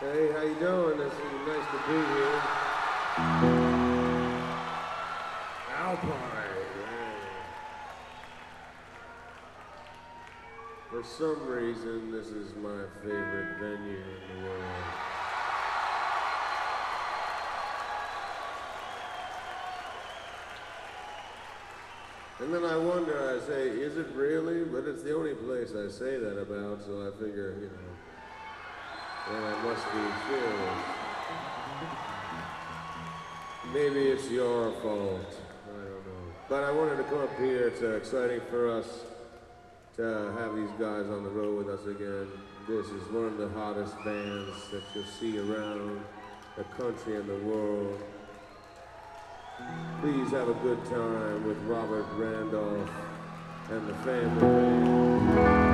Hey, how you doing? It's nice to be here. Alpine. Yeah. For some reason, this is my favorite venue in the world. And then I wonder, I say, is it really? But it's the only place I say that about, so I figure, well, I must be serious. Maybe it's your fault. I don't know. But I wanted to come up here. It's exciting for us to have these guys on the road with us again. This is one of the hottest bands that you'll see around the country and the world. Please have a good time with Robert Randolph and the family band.